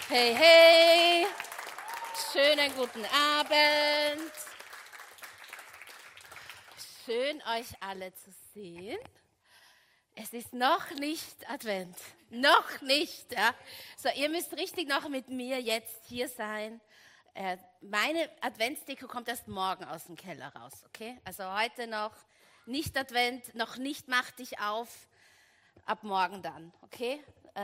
Hey, hey, schönen guten Abend. Schön, euch alle zu sehen. Es ist noch nicht Advent, noch nicht. Ja. So, ihr müsst richtig noch mit mir jetzt hier sein. Meine Adventsdeko kommt erst morgen aus dem Keller raus, okay? Also heute noch nicht Advent, noch nicht mach dich auf, ab morgen dann, okay?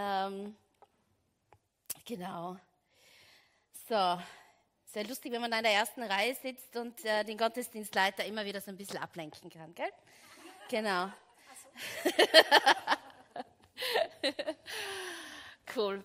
Genau. So, sehr lustig, wenn man in der ersten Reihe sitzt und den Gottesdienstleiter immer wieder so ein bisschen ablenken kann, gell? Genau. Cool.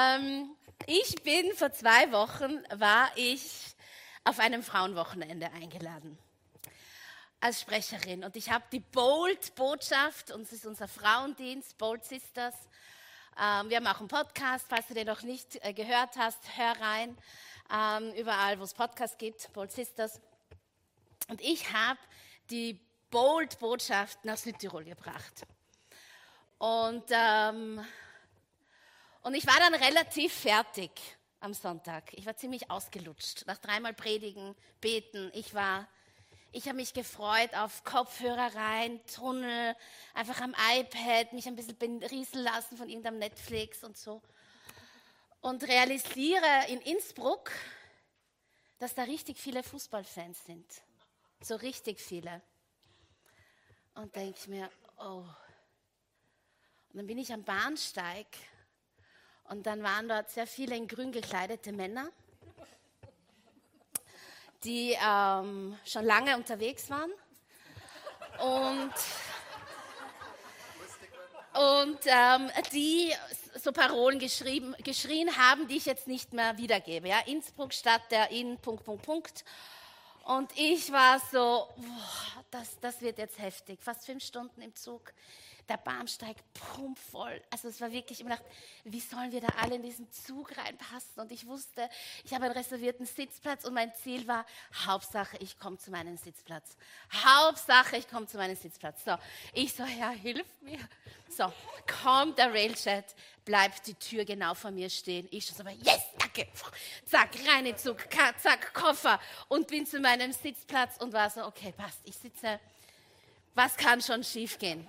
Vor 2 Wochen war ich auf einem Frauenwochenende eingeladen als Sprecherin und ich habe die Bold-Botschaft, und es ist unser Frauendienst, Bold Sisters. Wir haben auch einen Podcast, falls du den noch nicht gehört hast, hör rein, überall wo es Podcasts gibt, Bold Sisters. Und ich habe die Bold-Botschaft nach Südtirol gebracht. Und ich war dann relativ fertig am Sonntag. Ich war ziemlich ausgelutscht. Nach 3-mal Predigen, Beten. Ich habe mich gefreut auf Kopfhörer rein, Tunnel, einfach am iPad, mich ein bisschen berieseln lassen von irgendeinem Netflix und so. Und realisiere in Innsbruck, dass da richtig viele Fußballfans sind. So richtig viele. Und denke ich mir, oh. Und dann bin ich am Bahnsteig und dann waren dort sehr viele in grün gekleidete Männer, die schon lange unterwegs waren und die so Parolen geschrien haben, die ich jetzt nicht mehr wiedergebe. Ja? Innsbruck statt der in ... Und ich war so, boah, das wird jetzt heftig. Fast 5 Stunden im Zug, der Bahnsteig pumpvoll. Also es war wirklich, ich habe gedacht, wie sollen wir da alle in diesen Zug reinpassen? Und ich wusste, ich habe einen reservierten Sitzplatz und mein Ziel war, Hauptsache, ich komme zu meinem Sitzplatz. Hauptsache, ich komme zu meinem Sitzplatz. So, ich so, Herr, hilf mir. So, kommt der Railjet, bleibt die Tür genau vor mir stehen. Ich so, yes, danke. Zack, rein in den Zug, zack, Koffer. Und bin zu meinem Sitzplatz und war so, okay, passt, ich sitze. Was kann schon schief gehen?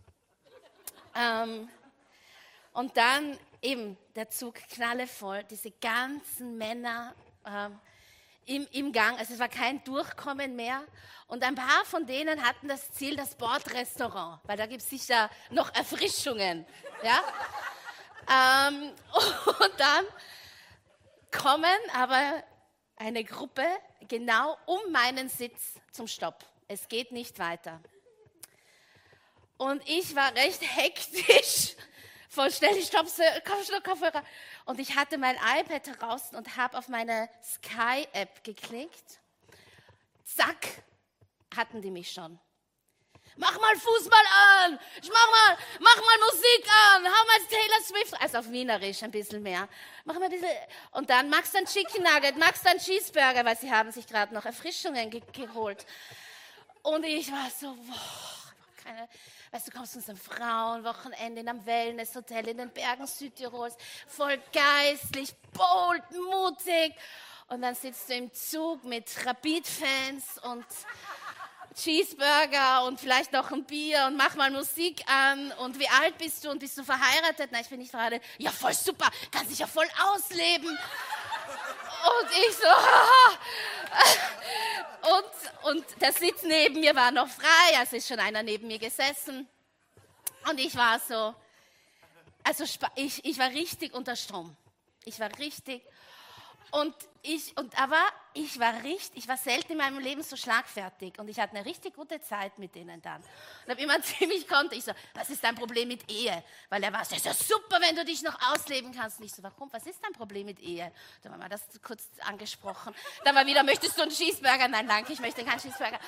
Und dann eben der Zug knallevoll, diese ganzen Männer im Gang, also es war kein Durchkommen mehr. Und ein paar von denen hatten das Ziel, das Bordrestaurant, weil da gibt es sicher noch Erfrischungen. Ja? Und dann kommen aber eine Gruppe genau um meinen Sitz zum Stopp. Es geht nicht weiter. Und ich war recht hektisch, voll schnell die Kopfhörer. Und ich hatte mein iPad draußen und habe auf meine Sky-App geklickt. Zack, hatten die mich schon. Mach mal Fußball an, mach mal Musik an, hau mal Taylor Swift, also auf Wienerisch ein bisschen mehr. Mach mal ein bisschen, und dann magst du ein Chicken Nugget, magst du einen Cheeseburger, weil sie haben sich gerade noch Erfrischungen geholt. Und ich war so, weißt du, kommst zu unserem Frauenwochenende in einem Wellnesshotel in den Bergen Südtirols, voll geistlich, bold, mutig. Und dann sitzt du im Zug mit Rapid-Fans und Cheeseburger und vielleicht noch ein Bier und mach mal Musik an. Und wie alt bist du und bist du verheiratet? Nein, ich bin nicht verheiratet. Ja, voll super, kannst dich ja voll ausleben. Und ich so, und der Sitz neben mir war noch frei, also ist schon einer neben mir gesessen. Und ich war so, also ich war richtig unter Strom. Ich war richtig, ich war selten in meinem Leben so schlagfertig und ich hatte eine richtig gute Zeit mit denen dann. Und habe immer ziemlich konnte. Ich so, was ist dein Problem mit Ehe? Weil er war so, ist ja super, wenn du dich noch ausleben kannst. Und ich so, warum? Was ist dein Problem mit Ehe? Dann haben wir das kurz angesprochen. Dann war wieder, möchtest du einen Cheeseburger? Nein, danke, ich möchte keinen Cheeseburger.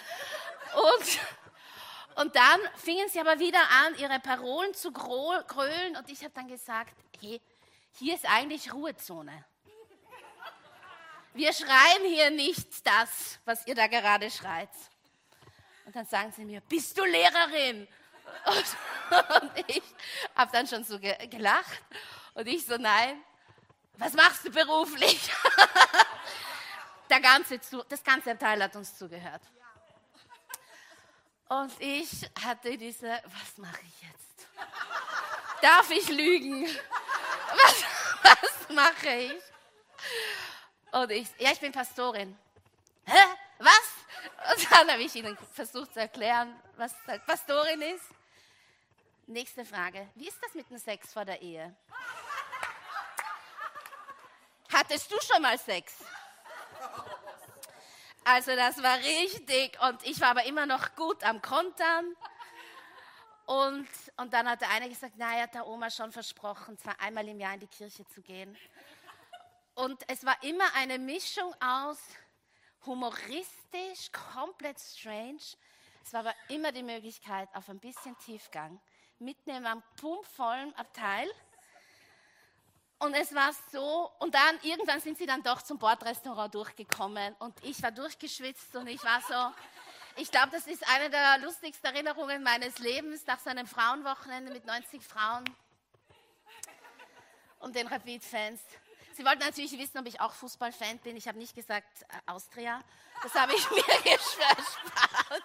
Und dann fingen sie aber wieder an, ihre Parolen zu grölen und ich habe dann gesagt, hey, hier ist eigentlich Ruhezone. Wir schreien hier nicht das, was ihr da gerade schreit. Und dann sagen sie mir, bist du Lehrerin? Und ich habe dann schon so gelacht. Und ich so, nein, was machst du beruflich? Das ganze Abteil hat uns zugehört. Und ich hatte was mache ich jetzt? Darf ich lügen? Was mache ich? Und ich bin Pastorin. Hä? Was? Und dann habe ich ihnen versucht zu erklären, was Pastorin ist. Nächste Frage. Wie ist das mit dem Sex vor der Ehe? Hattest du schon mal Sex? Also das war richtig und ich war aber immer noch gut am Kontern. Und dann hat der eine gesagt, naja, hat der Oma schon versprochen, zwar einmal im Jahr in die Kirche zu gehen. Und es war immer eine Mischung aus humoristisch, komplett strange. Es war aber immer die Möglichkeit auf ein bisschen Tiefgang, mitten in einem pumpvollen Abteil. Und es war so, und dann irgendwann sind sie dann doch zum Bordrestaurant durchgekommen und ich war durchgeschwitzt und ich war so, ich glaube, das ist eine der lustigsten Erinnerungen meines Lebens, nach so einem Frauenwochenende mit 90 Frauen und den Rapid-Fans. Sie wollten natürlich wissen, ob ich auch Fußballfan bin. Ich habe nicht gesagt Austria, das habe ich mir erspart.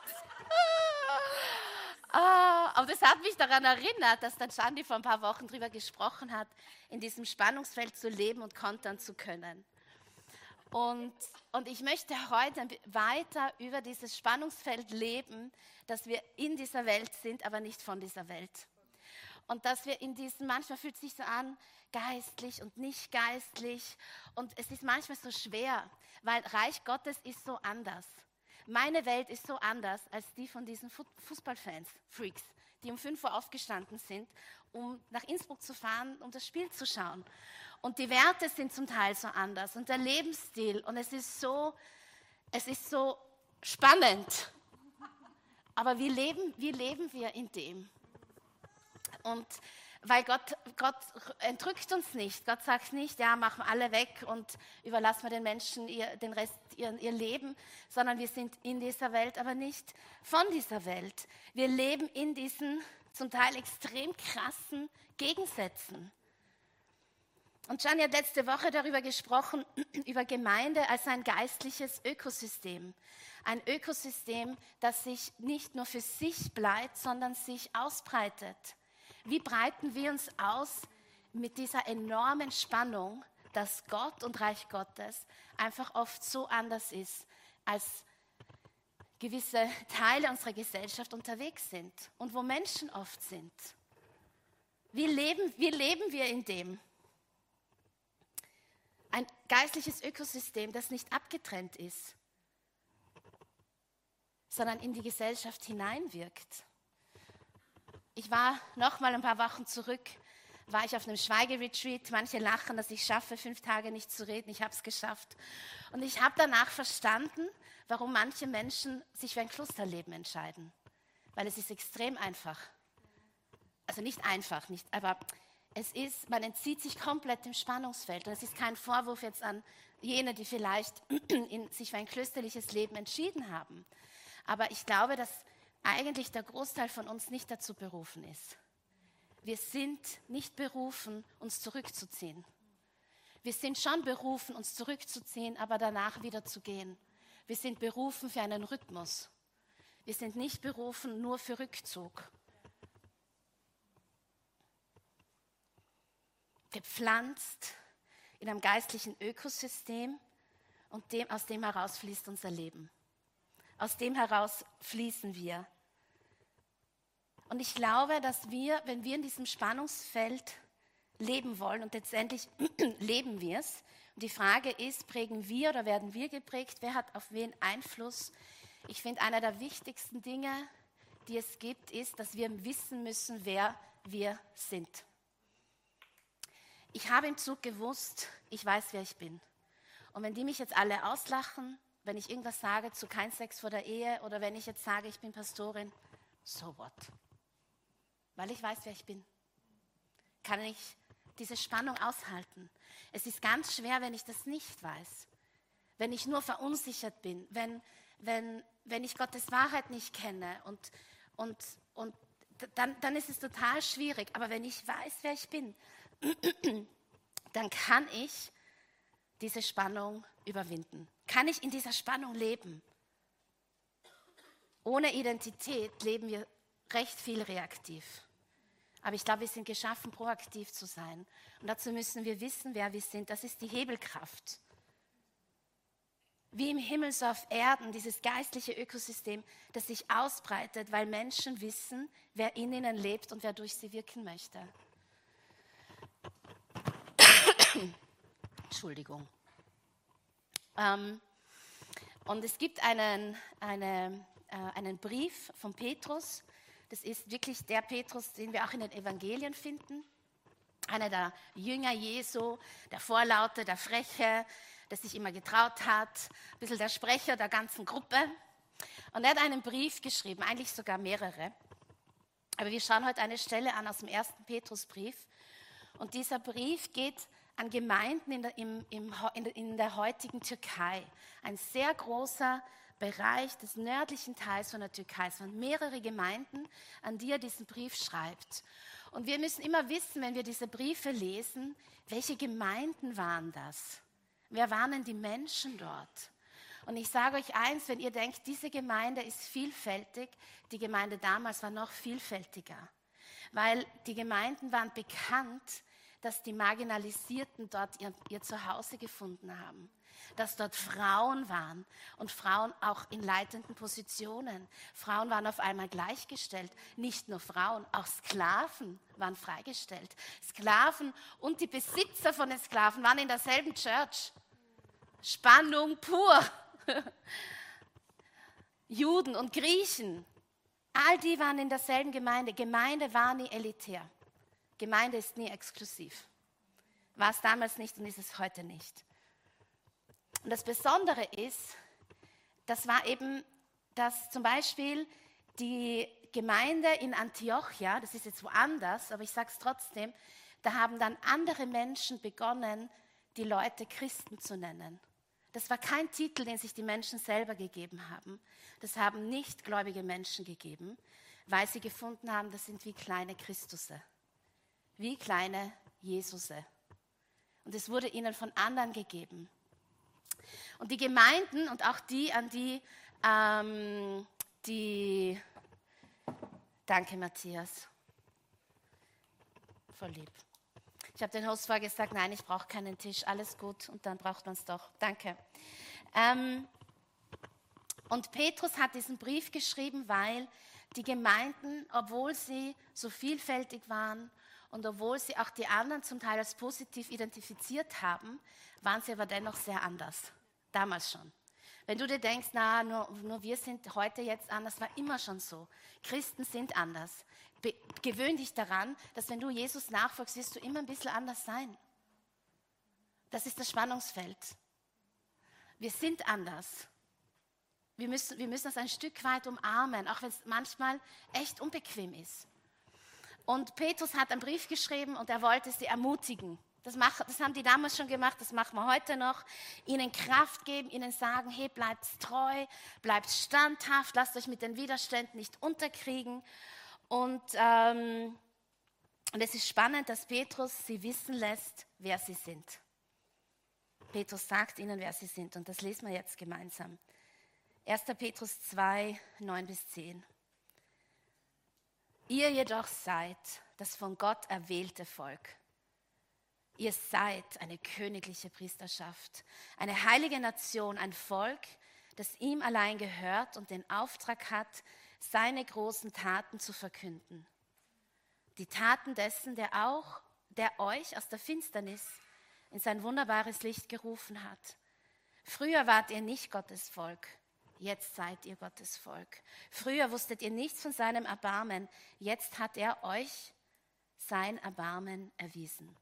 Aber das hat mich daran erinnert, dass dann Sandy vor ein paar Wochen darüber gesprochen hat, in diesem Spannungsfeld zu leben und kontern zu können. Und ich möchte heute weiter über dieses Spannungsfeld leben, dass wir in dieser Welt sind, aber nicht von dieser Welt. Und dass wir in diesem, manchmal fühlt es sich so an, geistlich und nicht geistlich. Und es ist manchmal so schwer, weil Reich Gottes ist so anders. Meine Welt ist so anders als die von diesen Fußballfans, Freaks, die um 5 Uhr aufgestanden sind, um nach Innsbruck zu fahren, um das Spiel zu schauen. Und die Werte sind zum Teil so anders und der Lebensstil. Und es ist so spannend. Aber wie leben wir in dem? Und weil Gott entrückt uns nicht. Gott sagt nicht, ja, machen alle weg und überlassen wir den Menschen den Rest ihr Leben, sondern wir sind in dieser Welt, aber nicht von dieser Welt. Wir leben in diesen zum Teil extrem krassen Gegensätzen. Und Gianni hat letzte Woche darüber gesprochen, über Gemeinde als ein geistliches Ökosystem. Ein Ökosystem, das sich nicht nur für sich bleibt, sondern sich ausbreitet. Wie breiten wir uns aus mit dieser enormen Spannung, dass Gott und Reich Gottes einfach oft so anders ist, als gewisse Teile unserer Gesellschaft unterwegs sind und wo Menschen oft sind. Wie leben wir in dem? Ein geistliches Ökosystem, das nicht abgetrennt ist, sondern in die Gesellschaft hineinwirkt. Ich war noch mal ein paar Wochen zurück, war ich auf einem Schweigeretreat. Manche lachen, dass ich schaffe, 5 Tage nicht zu reden. Ich habe es geschafft. Und ich habe danach verstanden, warum manche Menschen sich für ein Klosterleben entscheiden. Weil es ist extrem einfach. Also nicht einfach, aber man entzieht sich komplett dem Spannungsfeld. Und es ist kein Vorwurf jetzt an jene, die vielleicht sich für ein klösterliches Leben entschieden haben. Aber ich glaube, dass eigentlich der Großteil von uns nicht dazu berufen ist. Wir sind nicht berufen, uns zurückzuziehen. Wir sind schon berufen, uns zurückzuziehen, aber danach wieder zu gehen. Wir sind berufen für einen Rhythmus. Wir sind nicht berufen nur für Rückzug. Gepflanzt in einem geistlichen Ökosystem und aus dem heraus fließt unser Leben. Aus dem heraus fließen wir. Und ich glaube, dass wenn wir in diesem Spannungsfeld leben wollen, und letztendlich leben wir es, und die Frage ist, prägen wir oder werden wir geprägt? Wer hat auf wen Einfluss? Ich finde, einer der wichtigsten Dinge, die es gibt, ist, dass wir wissen müssen, wer wir sind. Ich habe im Zug gewusst, ich weiß, wer ich bin. Und wenn die mich jetzt alle auslachen, wenn ich irgendwas sage zu kein Sex vor der Ehe oder wenn ich jetzt sage, ich bin Pastorin, so what? Weil ich weiß, wer ich bin. Kann ich diese Spannung aushalten? Es ist ganz schwer, wenn ich das nicht weiß. Wenn ich nur verunsichert bin, wenn ich Gottes Wahrheit nicht kenne und dann ist es total schwierig. Aber wenn ich weiß, wer ich bin, dann kann ich diese Spannung überwinden. Kann ich in dieser Spannung leben? Ohne Identität leben wir recht viel reaktiv. Aber ich glaube, wir sind geschaffen, proaktiv zu sein. Und dazu müssen wir wissen, wer wir sind. Das ist die Hebelkraft. Wie im Himmel, so auf Erden, dieses geistliche Ökosystem, das sich ausbreitet, weil Menschen wissen, wer in ihnen lebt und wer durch sie wirken möchte. Entschuldigung. Und es gibt einen Brief von Petrus. Das ist wirklich der Petrus, den wir auch in den Evangelien finden. Einer der Jünger Jesu, der Vorlaute, der Freche, der sich immer getraut hat, ein bisschen der Sprecher der ganzen Gruppe. Und er hat einen Brief geschrieben, eigentlich sogar mehrere. Aber wir schauen heute eine Stelle an aus dem 1. Petrusbrief. Und dieser Brief geht an Gemeinden in der heutigen Türkei. Ein sehr großer Bereich des nördlichen Teils von der Türkei. Es waren mehrere Gemeinden, an die er diesen Brief schreibt. Und wir müssen immer wissen, wenn wir diese Briefe lesen, welche Gemeinden waren das? Wer waren denn die Menschen dort? Und ich sage euch eins, wenn ihr denkt, diese Gemeinde ist vielfältig, die Gemeinde damals war noch vielfältiger. Weil die Gemeinden waren bekannt, dass die Marginalisierten dort ihr Zuhause gefunden haben. Dass dort Frauen waren und Frauen auch in leitenden Positionen. Frauen waren auf einmal gleichgestellt. Nicht nur Frauen, auch Sklaven waren freigestellt. Sklaven und die Besitzer von den Sklaven waren in derselben Church. Spannung pur. Juden und Griechen, all die waren in derselben Gemeinde. Gemeinde war nie elitär. Gemeinde ist nie exklusiv. War es damals nicht und ist es heute nicht. Und das Besondere ist, das war eben, dass zum Beispiel die Gemeinde in Antiochia, das ist jetzt woanders, aber ich sage es trotzdem, da haben dann andere Menschen begonnen, die Leute Christen zu nennen. Das war kein Titel, den sich die Menschen selber gegeben haben. Das haben nichtgläubige Menschen gegeben, weil sie gefunden haben, das sind wie kleine Christusse, wie kleine Jesusse. Und es wurde ihnen von anderen gegeben. Und die Gemeinden und auch die, an die danke Matthias, voll lieb. Ich habe den Host vorher gesagt, nein, ich brauche keinen Tisch, alles gut. Und dann braucht man es doch. Danke. Und Petrus hat diesen Brief geschrieben, weil die Gemeinden, obwohl sie so vielfältig waren und obwohl sie auch die anderen zum Teil als positiv identifiziert haben, waren sie aber dennoch sehr anders. Damals schon. Wenn du dir denkst, na, nur wir sind heute jetzt anders, war immer schon so. Christen sind anders. Gewöhn dich daran, dass wenn du Jesus nachfolgst, wirst du immer ein bisschen anders sein. Das ist das Spannungsfeld. Wir sind anders. Wir müssen das ein Stück weit umarmen, auch wenn es manchmal echt unbequem ist. Und Petrus hat einen Brief geschrieben und er wollte sie ermutigen. Das haben die damals schon gemacht, das machen wir heute noch. Ihnen Kraft geben, ihnen sagen, hey, bleibt treu, bleibt standhaft, lasst euch mit den Widerständen nicht unterkriegen. Und es ist spannend, dass Petrus sie wissen lässt, wer sie sind. Petrus sagt ihnen, wer sie sind. Und das lesen wir jetzt gemeinsam. 1. Petrus 2, 9-10. Ihr jedoch seid das von Gott erwählte Volk. Ihr seid eine königliche Priesterschaft, eine heilige Nation, ein Volk, das ihm allein gehört und den Auftrag hat, seine großen Taten zu verkünden. Die Taten dessen, der euch aus der Finsternis in sein wunderbares Licht gerufen hat. Früher wart ihr nicht Gottes Volk, jetzt seid ihr Gottes Volk. Früher wusstet ihr nichts von seinem Erbarmen, jetzt hat er euch sein Erbarmen erwiesen.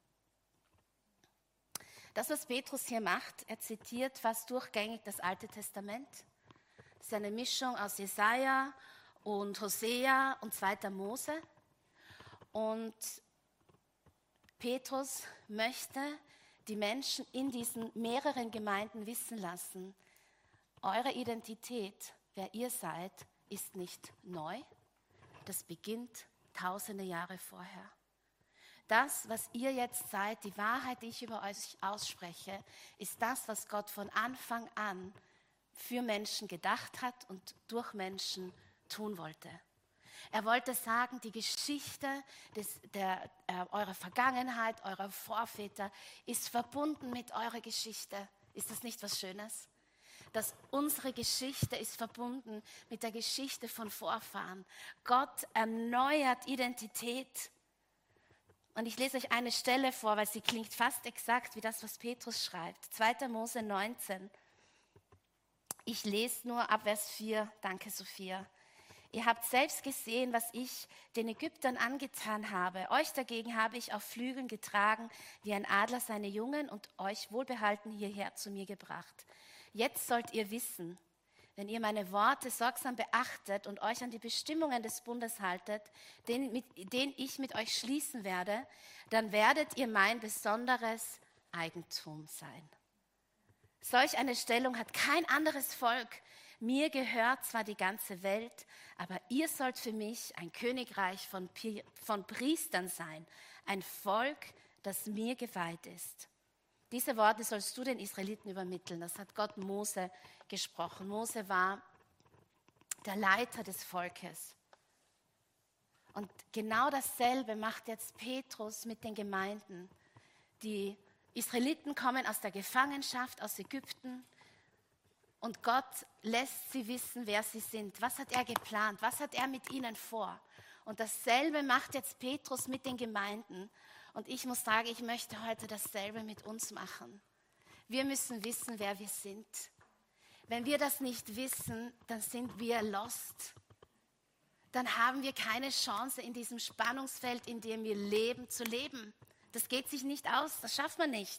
Das, was Petrus hier macht, er zitiert fast durchgängig das Alte Testament. Das ist eine Mischung aus Jesaja und Hosea und 2. Mose. Und Petrus möchte die Menschen in diesen mehreren Gemeinden wissen lassen, eure Identität, wer ihr seid, ist nicht neu. Das beginnt tausende Jahre vorher. Das, was ihr jetzt seid, die Wahrheit, die ich über euch ausspreche, ist das, was Gott von Anfang an für Menschen gedacht hat und durch Menschen tun wollte. Er wollte sagen, die Geschichte eurer Vergangenheit, eurer Vorväter ist verbunden mit eurer Geschichte. Ist das nicht was Schönes? Dass unsere Geschichte ist verbunden mit der Geschichte von Vorfahren. Gott erneuert Identität. Und ich lese euch eine Stelle vor, weil sie klingt fast exakt wie das, was Petrus schreibt. 2. Mose 19. Ich lese nur ab Vers 4. Danke, Sophia. Ihr habt selbst gesehen, was ich den Ägyptern angetan habe. Euch dagegen habe ich auf Flügeln getragen, wie ein Adler seine Jungen, und euch wohlbehalten hierher zu mir gebracht. Jetzt sollt ihr wissen, wenn ihr meine Worte sorgsam beachtet und euch an die Bestimmungen des Bundes haltet, den ich mit euch schließen werde, dann werdet ihr mein besonderes Eigentum sein. Solch eine Stellung hat kein anderes Volk. Mir gehört zwar die ganze Welt, aber ihr sollt für mich ein Königreich von Priestern sein, ein Volk, das mir geweiht ist. Diese Worte sollst du den Israeliten übermitteln. Das hat Gott Mose gesprochen. Mose war der Leiter des Volkes. Und genau dasselbe macht jetzt Petrus mit den Gemeinden. Die Israeliten kommen aus der Gefangenschaft aus Ägypten. Und Gott lässt sie wissen, wer sie sind. Was hat er geplant? Was hat er mit ihnen vor? Und dasselbe macht jetzt Petrus mit den Gemeinden. Und ich muss sagen, ich möchte heute dasselbe mit uns machen. Wir müssen wissen, wer wir sind. Wenn wir das nicht wissen, dann sind wir lost. Dann haben wir keine Chance, in diesem Spannungsfeld, in dem wir leben, zu leben. Das geht sich nicht aus, das schafft man nicht.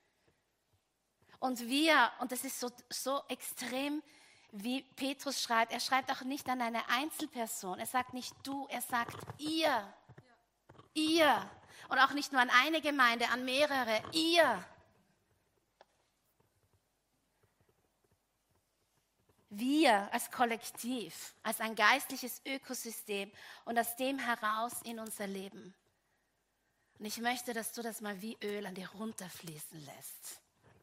Und das ist so extrem, wie Petrus schreibt, er schreibt auch nicht an eine Einzelperson. Er sagt nicht du, er sagt ihr. Ihr. Und auch nicht nur an eine Gemeinde, an mehrere. Ihr. Wir als Kollektiv, als ein geistliches Ökosystem und aus dem heraus in unser Leben. Und ich möchte, dass du das mal wie Öl an dir runterfließen lässt.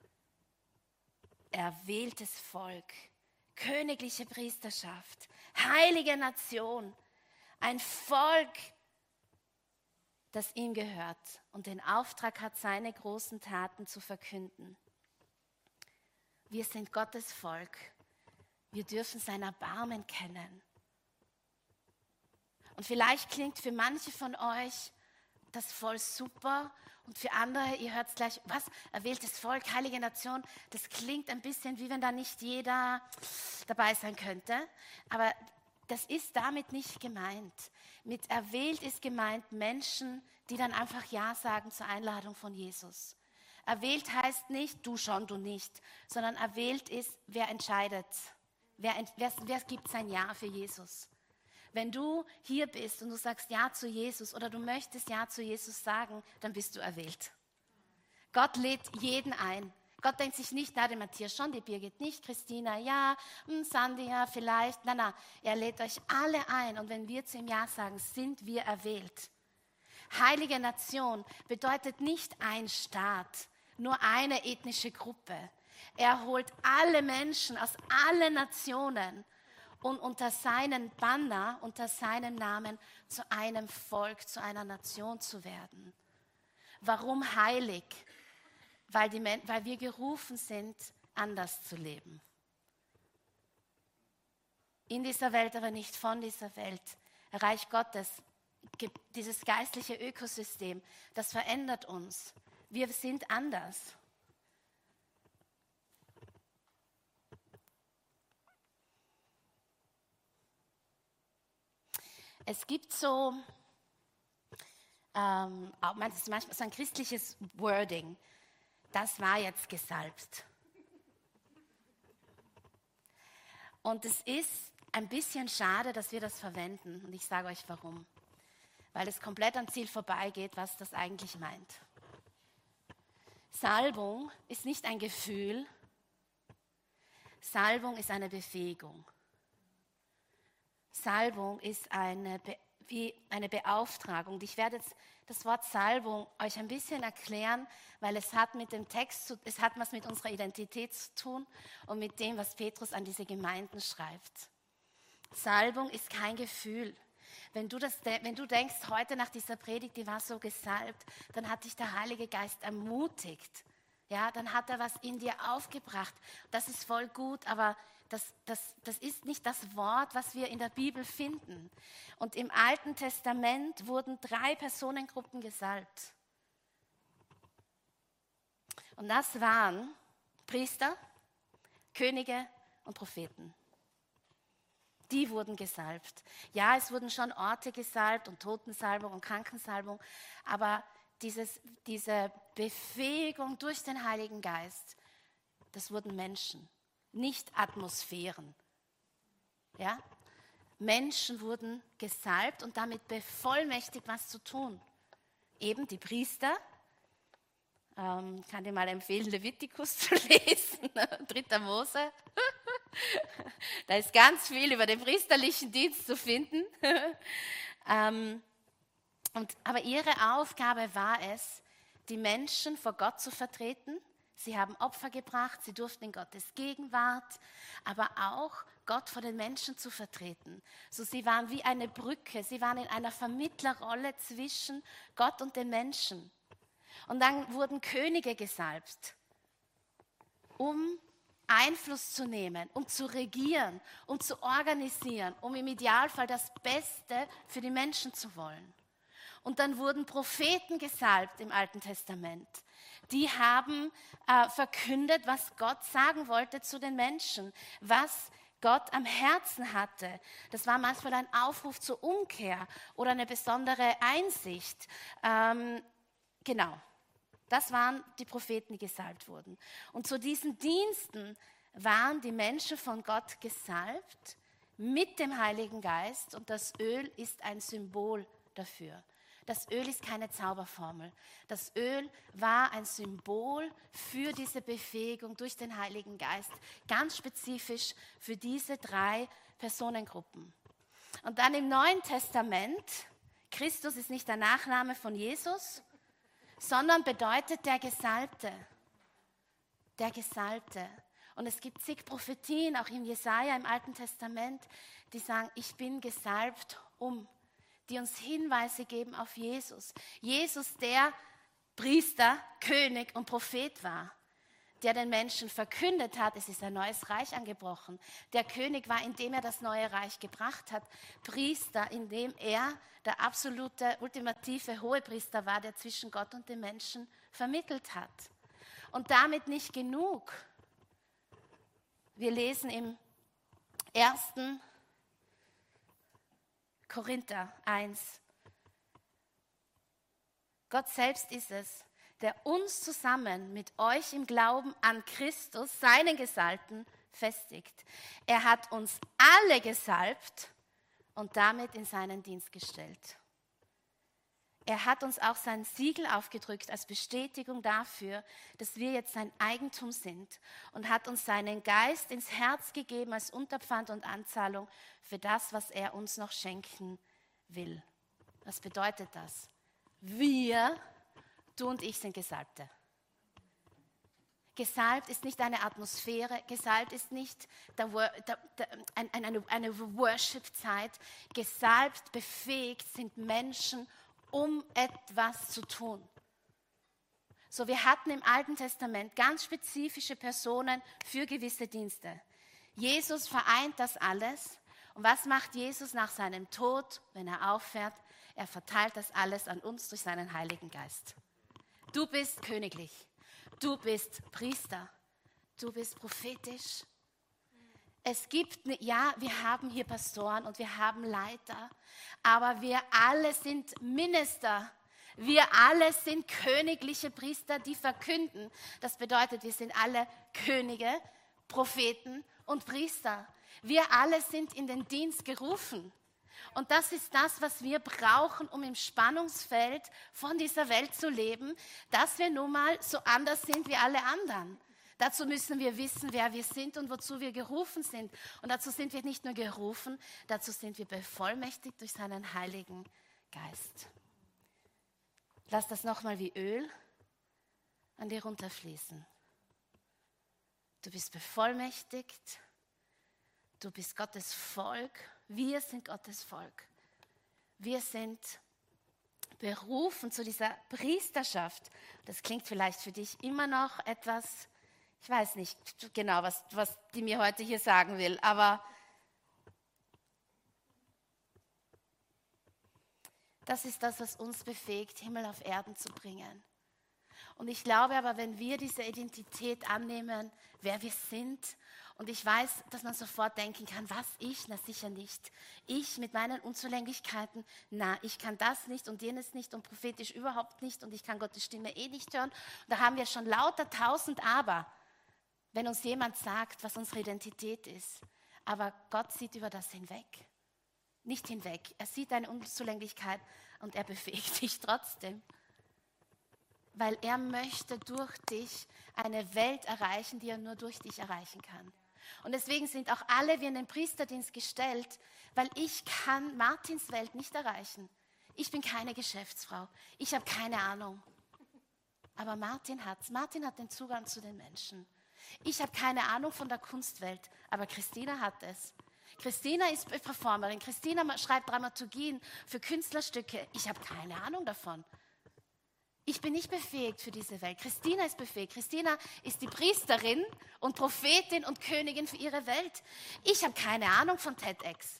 Erwähltes Volk, königliche Priesterschaft, heilige Nation, ein Volk, das ihm gehört und den Auftrag hat, seine großen Taten zu verkünden. Wir sind Gottes Volk. Wir dürfen sein Erbarmen kennen. Und vielleicht klingt für manche von euch das voll super und für andere, ihr hört es gleich, was? Erwähltes Volk, heilige Nation, das klingt ein bisschen, wie wenn da nicht jeder dabei sein könnte. Aber das ist damit nicht gemeint. Mit erwählt ist gemeint Menschen, die dann einfach Ja sagen zur Einladung von Jesus. Erwählt heißt nicht, du schon, du nicht, sondern erwählt ist, wer entscheidet. Wer gibt sein Ja für Jesus? Wenn du hier bist und du sagst Ja zu Jesus oder du möchtest Ja zu Jesus sagen, dann bist du erwählt. Gott lädt jeden ein. Gott denkt sich nicht, na, der Matthias schon, die Birgit nicht, Christina ja, Sandy ja vielleicht. Nein, er lädt euch alle ein und wenn wir zu ihm Ja sagen, sind wir erwählt. Heilige Nation bedeutet nicht ein Staat, nur eine ethnische Gruppe. Er holt alle Menschen aus allen Nationen und unter seinen Banner, unter seinem Namen zu einem Volk, zu einer Nation zu werden. Warum heilig? Weil wir gerufen sind, anders zu leben. In dieser Welt, aber nicht von dieser Welt. Reich Gottes, dieses geistliche Ökosystem, das verändert uns. Wir sind anders. Es gibt manchmal so ein christliches Wording. Das war jetzt gesalbt. Und es ist ein bisschen schade, dass wir das verwenden. Und ich sage euch warum. Weil es komplett am Ziel vorbeigeht, was das eigentlich meint. Salbung ist nicht ein Gefühl. Salbung ist eine Befähigung. Salbung ist eine wie eine Beauftragung. Ich werde jetzt das Wort Salbung euch ein bisschen erklären, weil es hat mit dem Text, es hat was mit unserer Identität zu tun und mit dem, was Petrus an diese Gemeinden schreibt. Salbung ist kein Gefühl. Wenn du denkst, heute nach dieser Predigt, die war so gesalbt, dann hat dich der Heilige Geist ermutigt. Ja, dann hat er was in dir aufgebracht. Das ist voll gut, aber das ist nicht das Wort, was wir in der Bibel finden. Und im Alten Testament wurden 3 Personengruppen gesalbt. Und das waren Priester, Könige und Propheten. Die wurden gesalbt. Ja, es wurden schon Orte gesalbt und Totensalbung und Krankensalbung, aber diese Befähigung durch den Heiligen Geist, das wurden Menschen, nicht Atmosphären. Ja? Menschen wurden gesalbt und damit bevollmächtigt, was zu tun. Eben die Priester, kann dir mal empfehlen, Levitikus zu lesen, 3. Mose. Da ist ganz viel über den priesterlichen Dienst zu finden. Aber ihre Aufgabe war es, die Menschen vor Gott zu vertreten. Sie haben Opfer gebracht, sie durften in Gottes Gegenwart, aber auch Gott vor den Menschen zu vertreten. So, sie waren wie eine Brücke, sie waren in einer Vermittlerrolle zwischen Gott und den Menschen. Und dann wurden Könige gesalbt, um Einfluss zu nehmen, um zu regieren, um zu organisieren, um im Idealfall das Beste für die Menschen zu wollen. Und dann wurden Propheten gesalbt im Alten Testament. Die haben verkündet, was Gott sagen wollte zu den Menschen, was Gott am Herzen hatte. Das war manchmal ein Aufruf zur Umkehr oder eine besondere Einsicht. Genau, das waren die Propheten, die gesalbt wurden. Und zu diesen Diensten waren die Menschen von Gott gesalbt mit dem Heiligen Geist und das Öl ist ein Symbol dafür. Das Öl ist keine Zauberformel. Das Öl war ein Symbol für diese Befähigung durch den Heiligen Geist, ganz spezifisch für diese 3 Personengruppen. Und dann im Neuen Testament, Christus ist nicht der Nachname von Jesus, sondern bedeutet der Gesalbte. Der Gesalbte. Und es gibt zig Prophetien, auch im Jesaja im Alten Testament, die sagen, ich bin gesalbt die uns Hinweise geben auf Jesus. Jesus, der Priester, König und Prophet war, der den Menschen verkündet hat, es ist ein neues Reich angebrochen. Der König war, indem er das neue Reich gebracht hat. Priester, indem er der absolute, ultimative Hohepriester war, der zwischen Gott und den Menschen vermittelt hat. Und damit nicht genug. Wir lesen im 1. Korinther 1. Gott selbst ist es, der uns zusammen mit euch im Glauben an Christus, seinen Gesalbten, festigt. Er hat uns alle gesalbt und damit in seinen Dienst gestellt. Er hat uns auch sein Siegel aufgedrückt als Bestätigung dafür, dass wir jetzt sein Eigentum sind und hat uns seinen Geist ins Herz gegeben als Unterpfand und Anzahlung für das, was er uns noch schenken will. Was bedeutet das? Wir, du und ich, sind Gesalbte. Gesalbt ist nicht eine Atmosphäre, gesalbt ist nicht eine Worship-Zeit. Gesalbt, befähigt sind Menschen, um etwas zu tun. So, wir hatten im Alten Testament ganz spezifische Personen für gewisse Dienste. Jesus vereint das alles. Und was macht Jesus nach seinem Tod, wenn er auffährt? Er verteilt das alles an uns durch seinen Heiligen Geist. Du bist königlich, du bist Priester, du bist prophetisch. Es gibt, ja, wir haben hier Pastoren und wir haben Leiter, aber wir alle sind Minister. Wir alle sind königliche Priester, die verkünden. Das bedeutet, wir sind alle Könige, Propheten und Priester. Wir alle sind in den Dienst gerufen. Und das ist das, was wir brauchen, um im Spannungsfeld von dieser Welt zu leben, dass wir nun mal so anders sind wie alle anderen. Dazu müssen wir wissen, wer wir sind und wozu wir gerufen sind. Und dazu sind wir nicht nur gerufen, dazu sind wir bevollmächtigt durch seinen Heiligen Geist. Lass das nochmal wie Öl an dir runterfließen. Du bist bevollmächtigt. Du bist Gottes Volk. Wir sind Gottes Volk. Wir sind berufen zu dieser Priesterschaft. Das klingt vielleicht für dich immer noch etwas, ich weiß nicht genau, was die mir heute hier sagen will, aber das ist das, was uns befähigt, Himmel auf Erden zu bringen. Und ich glaube aber, wenn wir diese Identität annehmen, wer wir sind, und ich weiß, dass man sofort denken kann, was ich? Na sicher nicht. Ich mit meinen Unzulänglichkeiten, na, ich kann das nicht und jenes nicht und prophetisch überhaupt nicht und ich kann Gottes Stimme eh nicht hören. Und da haben wir schon lauter 1000 Aber, wenn uns jemand sagt, was unsere Identität ist. Aber Gott sieht über das hinweg. Nicht hinweg. Er sieht deine Unzulänglichkeit und er befähigt dich trotzdem. Weil er möchte durch dich eine Welt erreichen, die er nur durch dich erreichen kann. Und deswegen sind auch alle wir in den Priesterdienst gestellt, weil ich kann Martins Welt nicht erreichen. Ich bin keine Geschäftsfrau. Ich habe keine Ahnung. Aber Martin hat's. Martin hat den Zugang zu den Menschen. Ich habe keine Ahnung von der Kunstwelt, aber Christina hat es. Christina ist Performerin. Christina schreibt Dramaturgien für Künstlerstücke. Ich habe keine Ahnung davon. Ich bin nicht befähigt für diese Welt. Christina ist befähigt. Christina ist die Priesterin und Prophetin und Königin für ihre Welt. Ich habe keine Ahnung von TEDx.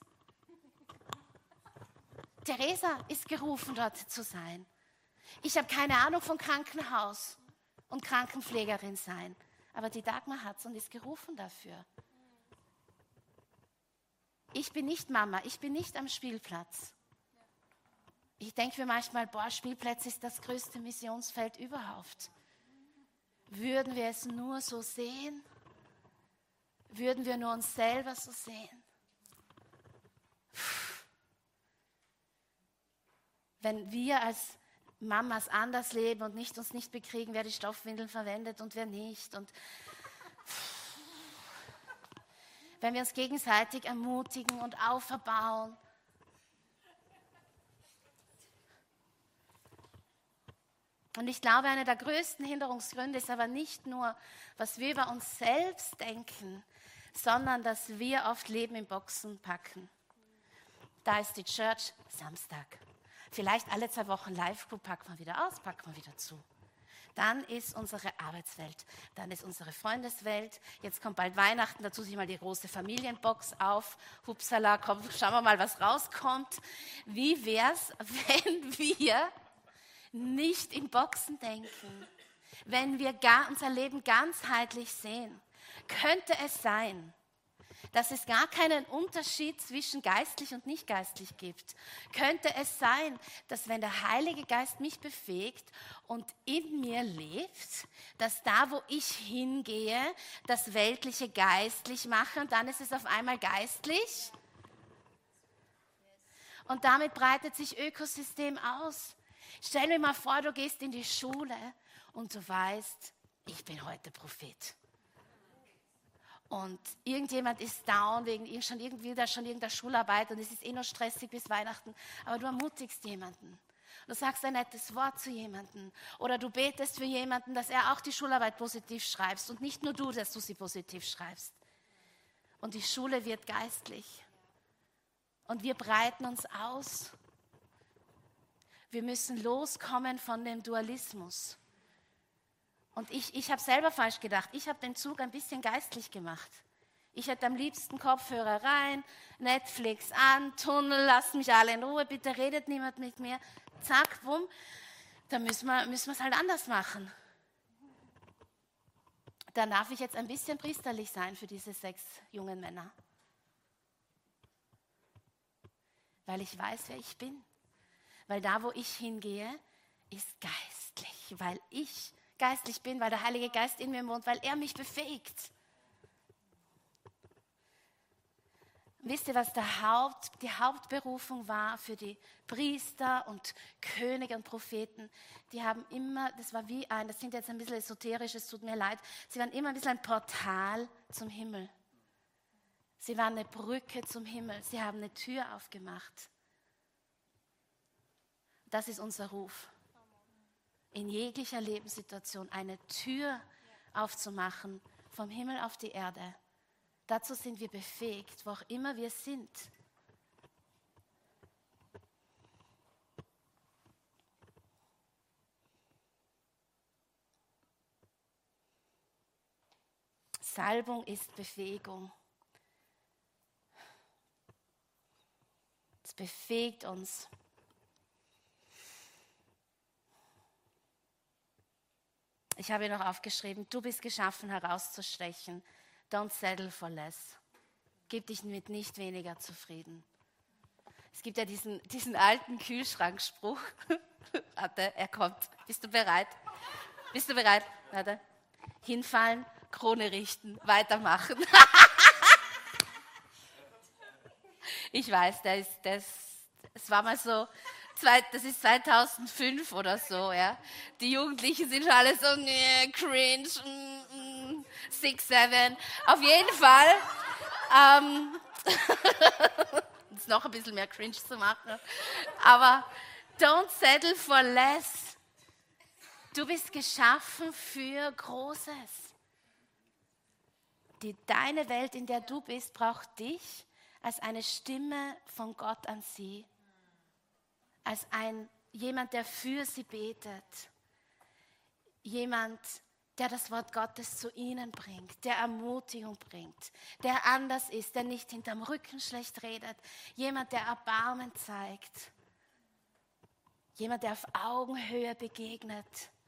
Theresa ist gerufen, dort zu sein. Ich habe keine Ahnung von Krankenhaus und Krankenpflegerin sein. Aber die Dagmar hat es und ist gerufen dafür. Ich bin nicht Mama, ich bin nicht am Spielplatz. Ich denke mir manchmal, Spielplatz ist das größte Missionsfeld überhaupt. Würden wir es nur so sehen? Würden wir nur uns selber so sehen? Wenn wir als Mamas anders leben und uns nicht bekriegen, wer die Stoffwindeln verwendet und wer nicht. Und wenn wir uns gegenseitig ermutigen und auferbauen. Und ich glaube, einer der größten Hinderungsgründe ist aber nicht nur, was wir über uns selbst denken, sondern dass wir oft Leben in Boxen packen. Da ist die Church Samstag. Vielleicht alle 2 Wochen Live-Group, packen wir wieder aus, packen wir wieder zu. Dann ist unsere Arbeitswelt, dann ist unsere Freundeswelt. Jetzt kommt bald Weihnachten, dazu sich mal die große Familienbox auf. Hupsala, komm, schauen wir mal, was rauskommt. Wie wär's, wenn wir nicht in Boxen denken, wenn wir unser Leben ganzheitlich sehen? Könnte es sein, dass es gar keinen Unterschied zwischen geistlich und nicht geistlich gibt? Könnte es sein, dass wenn der Heilige Geist mich befähigt und in mir lebt, dass da, wo ich hingehe, das Weltliche geistlich mache und dann ist es auf einmal geistlich? Und damit breitet sich Ökosystem aus. Stell dir mal vor, du gehst in die Schule und du weißt, ich bin heute Prophet. Und irgendjemand ist down wegen schon irgendeiner Schularbeit und es ist noch stressig bis Weihnachten, aber du ermutigst jemanden. Du sagst ein nettes Wort zu jemandem oder du betest für jemanden, dass er auch die Schularbeit positiv schreibt und nicht nur du, dass du sie positiv schreibst. Und die Schule wird geistlich. Und wir breiten uns aus. Wir müssen loskommen von dem Dualismus. Und ich habe selber falsch gedacht. Ich habe den Zug ein bisschen geistlich gemacht. Ich hätte am liebsten Kopfhörer rein, Netflix an, Tunnel, lasst mich alle in Ruhe, bitte redet niemand mit mir. Zack, bumm, dann müssen wir es halt anders machen. Dann darf ich jetzt ein bisschen priesterlich sein für diese 6 jungen Männer. Weil ich weiß, wer ich bin. Weil da, wo ich hingehe, ist geistlich. Weil ich geistlich bin, weil der Heilige Geist in mir wohnt, weil er mich befähigt. Wisst ihr, was die Hauptberufung war für die Priester und Könige und Propheten? Die haben immer, das klingt jetzt ein bisschen esoterisch, es tut mir leid, sie waren immer ein bisschen ein Portal zum Himmel. Sie waren eine Brücke zum Himmel, sie haben eine Tür aufgemacht. Das ist unser Ruf. In jeglicher Lebenssituation eine Tür aufzumachen, vom Himmel auf die Erde. Dazu sind wir befähigt, wo auch immer wir sind. Salbung ist Befähigung. Es befähigt uns. Ich habe hier noch aufgeschrieben, du bist geschaffen, herauszustechen. Don't settle for less. Gib dich mit nicht weniger zufrieden. Es gibt ja diesen alten Kühlschrankspruch. Warte, er kommt. Bist du bereit? Bist du bereit? Warte. Hinfallen, Krone richten, weitermachen. Ich weiß, es war mal so, das ist 2005 oder so, ja. Die Jugendlichen sind schon alle so, nee, cringe, 6, 7. Auf jeden Fall, ist noch ein bisschen mehr cringe zu machen, aber don't settle for less. Du bist geschaffen für Großes. Deine Welt, in der du bist, braucht dich als eine Stimme von Gott an sie. Als jemand, der für sie betet. Jemand, der das Wort Gottes zu ihnen bringt, der Ermutigung bringt, der anders ist, der nicht hinterm Rücken schlecht redet. Jemand, der Erbarmen zeigt. Jemand, der auf Augenhöhe begegnet.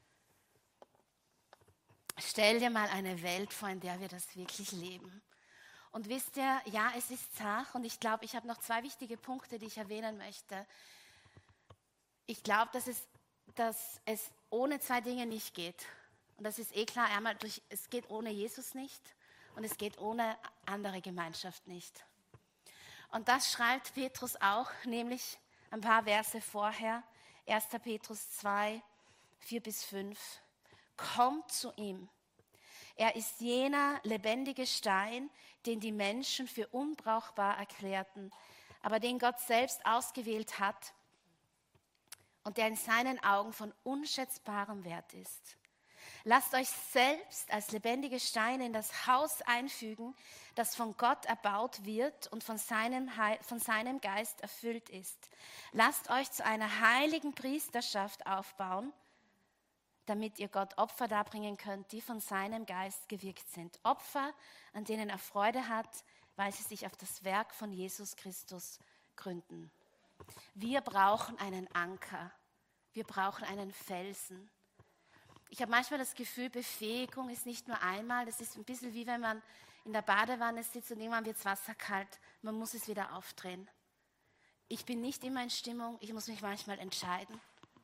Stell dir mal eine Welt vor, in der wir das wirklich leben. Und wisst ihr, ja, es ist zart und ich glaube, ich habe noch 2 wichtige Punkte, die ich erwähnen möchte. Ich glaube, dass es ohne 2 Dinge nicht geht. Und das ist klar, es geht ohne Jesus nicht und es geht ohne andere Gemeinschaft nicht. Und das schreibt Petrus auch, nämlich ein paar Verse vorher, 1. Petrus 2, 4-5. Kommt zu ihm. Er ist jener lebendige Stein, den die Menschen für unbrauchbar erklärten, aber den Gott selbst ausgewählt hat und der in seinen Augen von unschätzbarem Wert ist. Lasst euch selbst als lebendige Steine in das Haus einfügen, das von Gott erbaut wird und von seinem Geist erfüllt ist. Lasst euch zu einer heiligen Priesterschaft aufbauen, damit ihr Gott Opfer darbringen könnt, die von seinem Geist gewirkt sind. Opfer, an denen er Freude hat, weil sie sich auf das Werk von Jesus Christus gründen. Wir brauchen einen Anker. Wir brauchen einen Felsen. Ich habe manchmal das Gefühl, Befähigung ist nicht nur einmal. Das ist ein bisschen wie wenn man in der Badewanne sitzt und irgendwann wird das Wasser kalt. Man muss es wieder aufdrehen. Ich bin nicht immer in Stimmung. Ich muss mich manchmal entscheiden.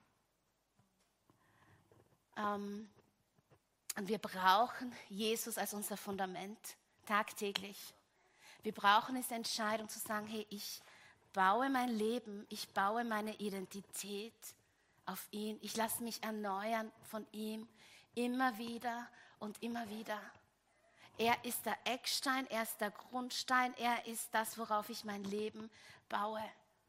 Und wir brauchen Jesus als unser Fundament tagtäglich. Wir brauchen diese Entscheidung zu sagen, hey, ich baue mein Leben, ich baue meine Identität auf ihn. Ich lasse mich erneuern von ihm immer wieder und immer wieder. Er ist der Eckstein, er ist der Grundstein, er ist das, worauf ich mein Leben baue.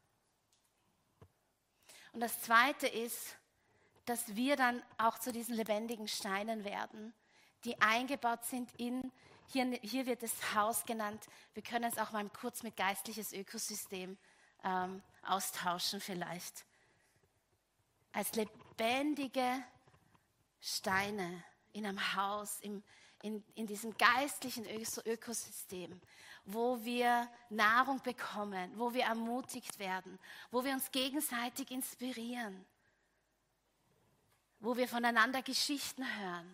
Und das Zweite ist, dass wir dann auch zu diesen lebendigen Steinen werden, die eingebaut sind hier wird das Haus genannt, wir können es auch mal kurz mit geistliches Ökosystem austauschen vielleicht. Als lebendige Steine in einem Haus, in diesem geistlichen Ökosystem, wo wir Nahrung bekommen, wo wir ermutigt werden, wo wir uns gegenseitig inspirieren, wo wir voneinander Geschichten hören,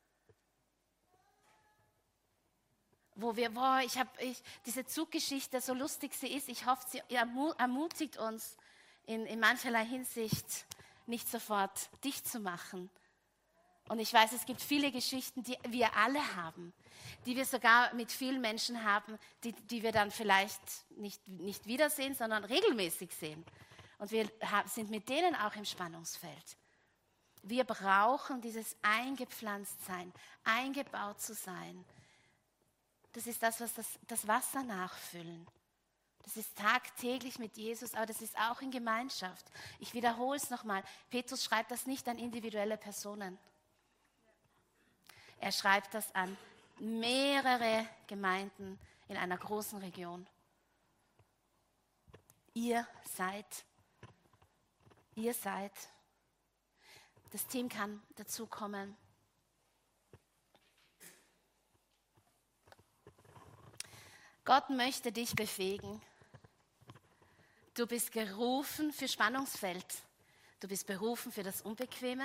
wo wir, diese Zuggeschichte, so lustig sie ist, ich hoffe, sie ermutigt uns in mancherlei Hinsicht, nicht sofort dicht zu machen, Und ich weiß, es gibt viele Geschichten, die wir alle haben, die wir sogar mit vielen Menschen haben, die wir dann vielleicht nicht wiedersehen, sondern regelmäßig sehen. Und wir sind mit denen auch im Spannungsfeld. Wir brauchen dieses Eingepflanztsein, eingebaut zu sein. Das ist das, was das Wasser nachfüllen. Das ist tagtäglich mit Jesus, aber das ist auch in Gemeinschaft. Ich wiederhole es nochmal. Petrus schreibt das nicht an individuelle Personen. Er schreibt das an mehrere Gemeinden in einer großen Region. Ihr seid. Das Team kann dazukommen. Gott möchte dich befähigen. Du bist gerufen für Spannungsfeld. Du bist berufen für das Unbequeme.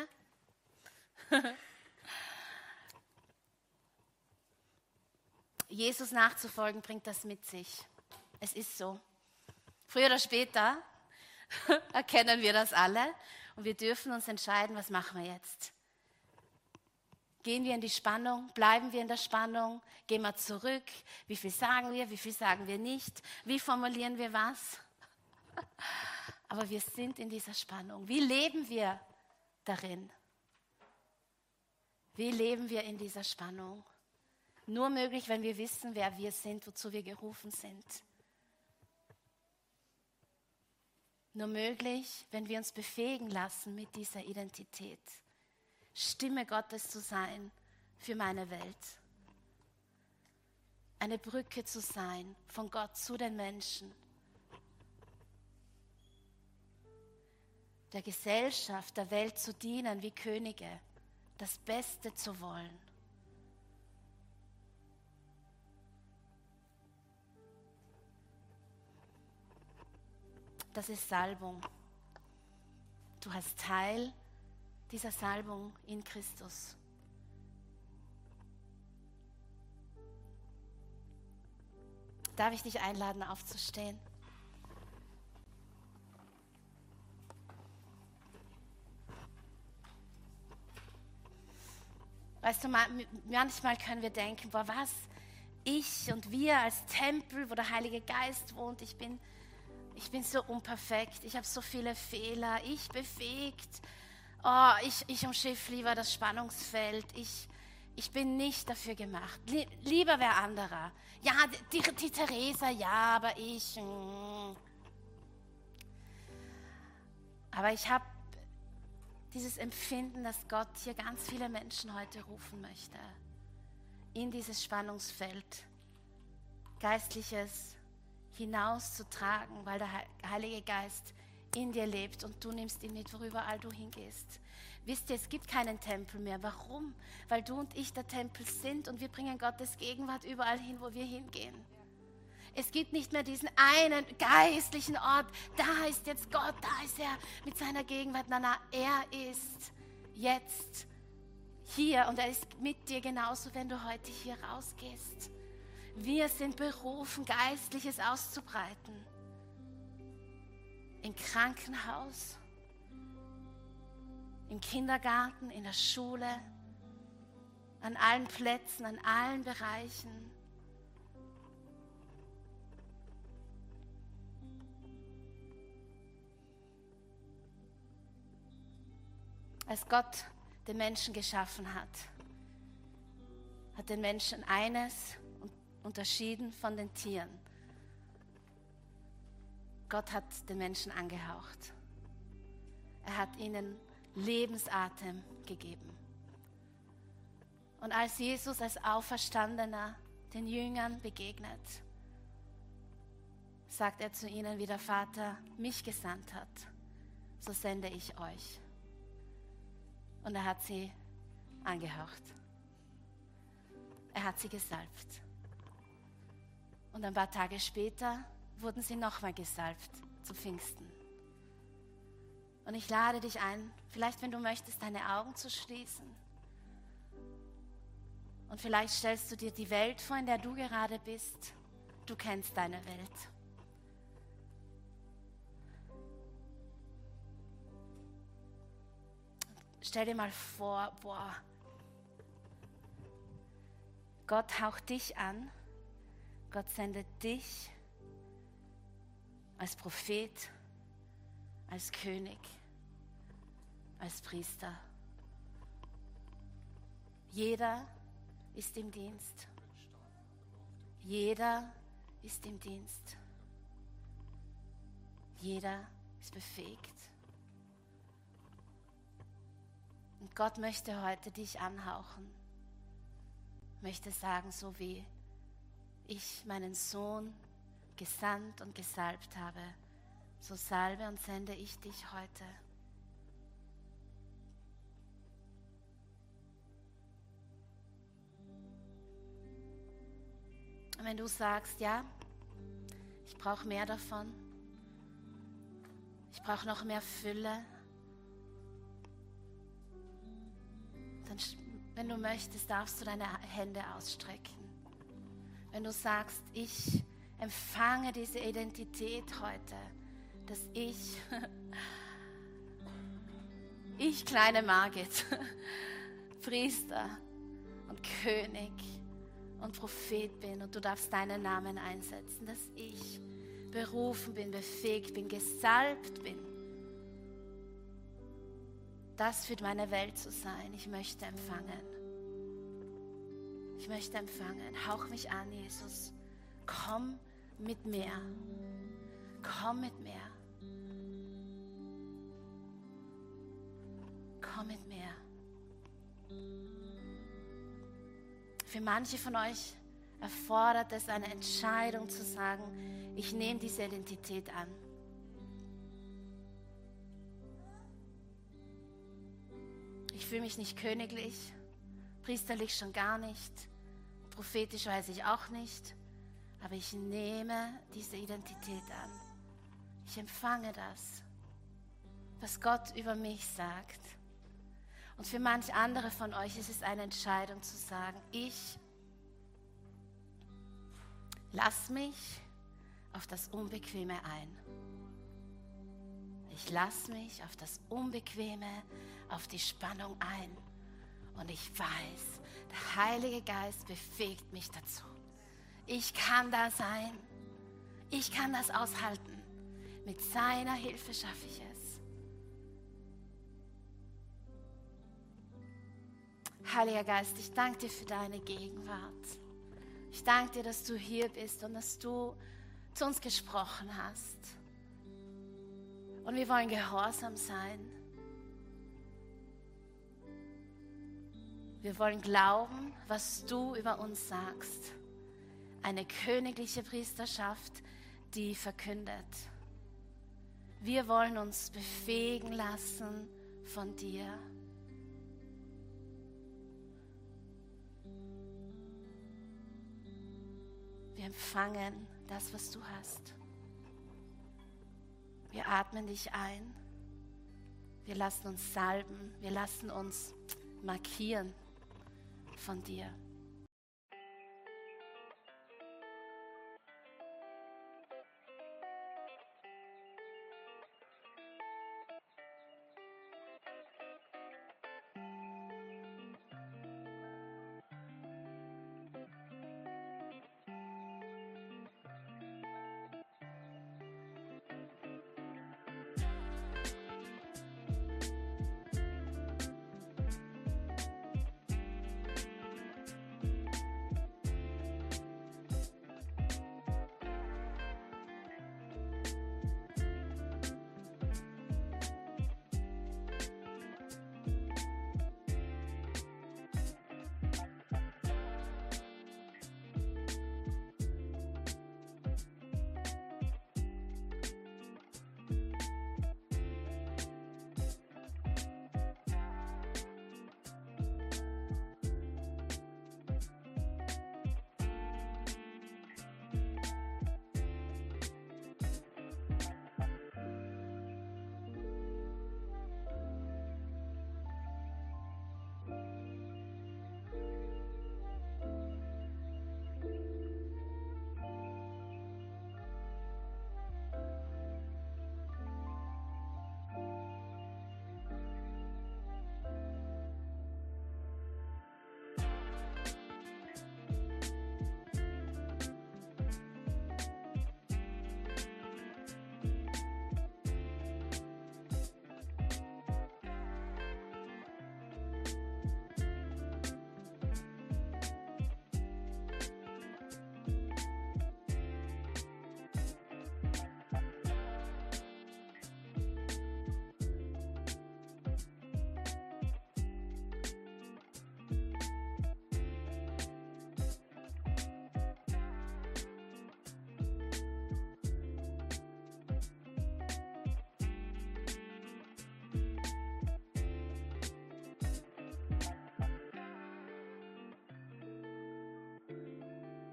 Jesus nachzufolgen bringt das mit sich. Es ist so. Früher oder später erkennen wir das alle und wir dürfen uns entscheiden, was machen wir jetzt. Gehen wir in die Spannung? Bleiben wir in der Spannung? Gehen wir zurück? Wie viel sagen wir nicht? Wie formulieren wir was? Aber wir sind in dieser Spannung. Wie leben wir darin? Wie leben wir in dieser Spannung? Nur möglich, wenn wir wissen, wer wir sind, wozu wir gerufen sind. Nur möglich, wenn wir uns befähigen lassen mit dieser Identität. Stimme Gottes zu sein für meine Welt. Eine Brücke zu sein von Gott zu den Menschen. Der Gesellschaft, der Welt zu dienen wie Könige, das Beste zu wollen. Das ist Salbung. Du hast Teil dieser Salbung in Christus. Darf ich dich einladen, aufzustehen? Weißt du, manchmal können wir denken, boah, was? Ich und wir als Tempel, wo der Heilige Geist wohnt, ich bin so unperfekt, ich habe so viele Fehler, ich befähigt. Oh, ich umschiff lieber das Spannungsfeld. Ich bin nicht dafür gemacht. Lieber wer anderer. Ja, die Theresa, ja, aber ich. Aber ich habe dieses Empfinden, dass Gott hier ganz viele Menschen heute rufen möchte. In dieses Spannungsfeld. Geistliches hinauszutragen, weil der Heilige Geist in dir lebt und du nimmst ihn mit, worüber du hingehst. Wisst ihr, es gibt keinen Tempel mehr. Warum? Weil du und ich der Tempel sind und wir bringen Gottes Gegenwart überall hin, wo wir hingehen. Es gibt nicht mehr diesen einen geistlichen Ort, da ist jetzt Gott, da ist er mit seiner Gegenwart. Nein, er ist jetzt hier und er ist mit dir genauso, wenn du heute hier rausgehst. Wir sind berufen, Geistliches auszubreiten. Im Krankenhaus, im Kindergarten, in der Schule, an allen Plätzen, an allen Bereichen. Als Gott den Menschen geschaffen hat, hat den Menschen eines unterschieden von den Tieren. Gott hat den Menschen angehaucht. Er hat ihnen Lebensatem gegeben. Und als Jesus als Auferstandener den Jüngern begegnet, sagt er zu ihnen, wie der Vater mich gesandt hat, so sende ich euch. Und er hat sie angehaucht. Er hat sie gesalbt. Und ein paar Tage später wurden sie nochmal gesalbt zu Pfingsten. Und ich lade dich ein, vielleicht wenn du möchtest, deine Augen zu schließen. Und vielleicht stellst du dir die Welt vor, in der du gerade bist. Du kennst deine Welt. stell dir mal vor, boah, Gott haucht dich an, Gott sendet dich als Prophet, als König, als Priester. Jeder ist im Dienst. Jeder ist im Dienst. Jeder ist befähigt. Und Gott möchte heute dich anhauchen. Möchte sagen, so wie ich meinen Sohn gesandt und gesalbt habe, so salbe und sende ich dich heute. Und wenn du sagst, ja, ich brauche mehr davon, ich brauche noch mehr Fülle, dann, wenn du möchtest, darfst du deine Hände ausstrecken. Wenn du sagst, ich empfange diese Identität heute, dass ich kleine Margit, Priester und König und Prophet bin und du darfst deinen Namen einsetzen, dass ich berufen bin, befähigt bin, gesalbt bin, das für meine Welt zu sein. Ich möchte empfangen. Ich möchte empfangen. Hauch mich an, Jesus. Komm mit mir. Komm mit mir. Komm mit mir. Für manche von euch erfordert es eine Entscheidung zu sagen, ich nehme diese Identität an. Ich fühle mich nicht königlich, priesterlich schon gar nicht, prophetisch weiß ich auch nicht, aber ich nehme diese Identität an. Ich empfange das, was Gott über mich sagt. Und für manch andere von euch ist es eine Entscheidung zu sagen, ich lass mich auf das Unbequeme ein. Ich lasse mich auf das Unbequeme, auf die Spannung ein. Und ich weiß, der Heilige Geist befähigt mich dazu. Ich kann da sein. Ich kann das aushalten. Mit seiner Hilfe schaffe ich es. Heiliger Geist, ich danke dir für deine Gegenwart. Ich danke dir, dass du hier bist und dass du zu uns gesprochen hast. Und wir wollen gehorsam sein. Wir wollen glauben, was du über uns sagst. Eine königliche Priesterschaft, die verkündet. Wir wollen uns befähigen lassen von dir. Wir empfangen das, was du hast. Wir atmen dich ein. Wir lassen uns salben. Wir lassen uns markieren von dir.